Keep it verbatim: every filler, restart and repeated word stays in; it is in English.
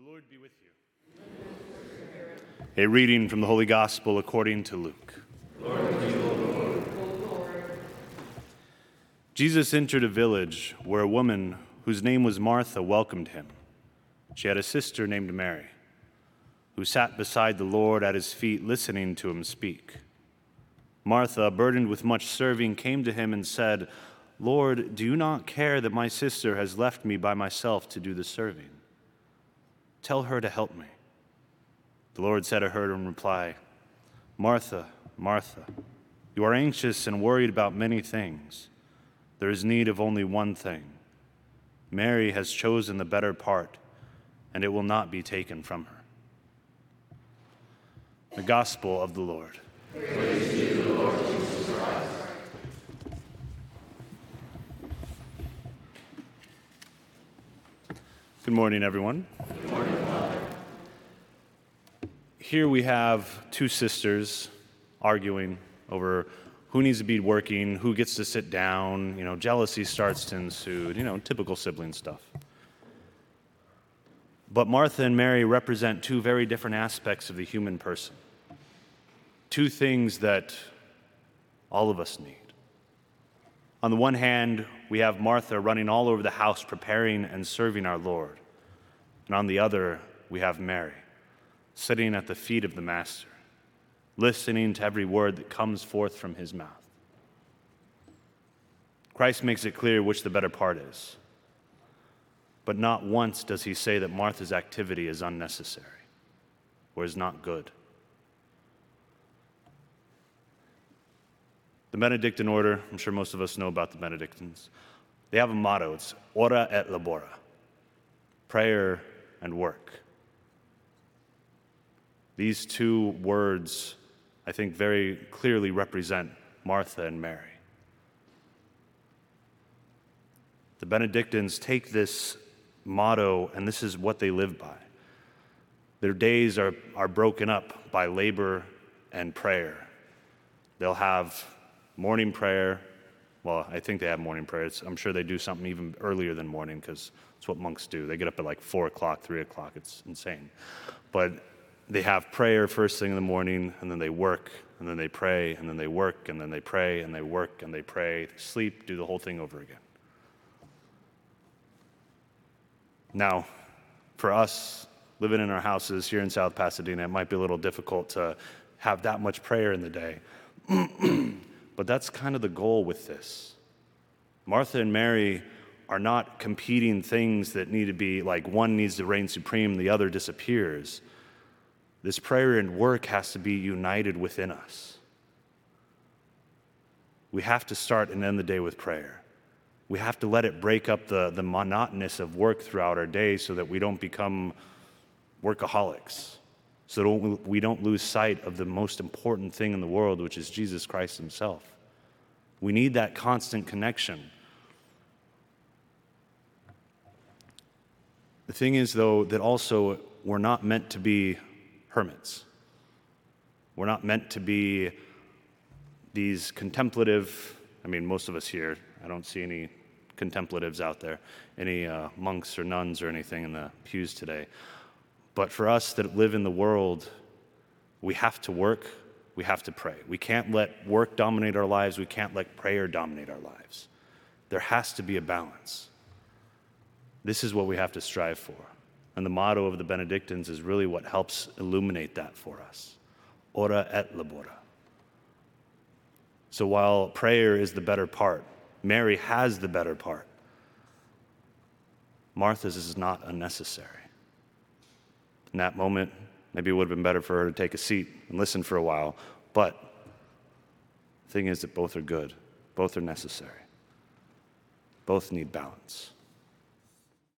Lord be with you. A reading from the Holy Gospel according to Luke. Lord, Lord. Jesus entered a village where a woman whose name was Martha welcomed him. She had a sister named Mary, who sat beside the Lord at his feet listening to him speak. Martha, burdened with much serving, came to him and said, "Lord, do you not care that my sister has left me by myself to do the serving? Tell her to help me." The Lord said to her in reply, "Martha, Martha, you are anxious and worried about many things. There is need of only one thing. Mary has chosen the better part, and it will not be taken from her." The Gospel of the Lord. Praise to you, Lord Jesus Christ. Good morning, everyone. Good morning, Father. Here we have two sisters arguing over who needs to be working, who gets to sit down. You know, jealousy starts to ensue, you know, typical sibling stuff. But Martha and Mary represent two very different aspects of the human person. Two things that all of us need. On the one hand, we have Martha running all over the house preparing and serving our Lord. And on the other, we have Mary sitting at the feet of the Master, listening to every word that comes forth from his mouth. Christ makes it clear which the better part is. But not once does he say that Martha's activity is unnecessary or is not good. The Benedictine order, I'm sure most of us know about the Benedictines. They have a motto, it's ora et labora, prayer and work. These two words, I think, very clearly represent Martha and Mary. The Benedictines take this motto, and this is what they live by. Their days are, are broken up by labor and prayer. They'll have morning prayer. Well, I think they have morning prayers. I'm sure they do something even earlier than morning because it's what monks do. They get up at like four o'clock, three o'clock. It's insane. But they have prayer first thing in the morning, and then they work, and then they pray, and then they work, and then they pray, and they work, and they pray, they sleep, do the whole thing over again. Now, for us, living in our houses here in South Pasadena, it might be a little difficult to have that much prayer in the day. But that's kind of the goal with this. Martha and Mary are not competing things that need to be like one needs to reign supreme, the other disappears. This prayer and work has to be united within us. We have to start and end the day with prayer. We have to let it break up the, the monotonous of work throughout our day so that we don't become workaholics, so that we don't lose sight of the most important thing in the world, which is Jesus Christ himself. We need that constant connection. The thing is, though, that also we're not meant to be hermits. We're not meant to be these contemplative, I mean, most of us here, I don't see any contemplatives out there, any uh, monks or nuns or anything in the pews today. But for us that live in the world, we have to work, we have to pray. We can't let work dominate our lives, we can't let prayer dominate our lives. There has to be a balance. This is what we have to strive for. And the motto of the Benedictines is really what helps illuminate that for us. Ora et labora. So while prayer is the better part, Mary has the better part. Martha's is not unnecessary. In that moment, maybe it would have been better for her to take a seat and listen for a while, but the thing is that both are good. Both are necessary. Both need balance.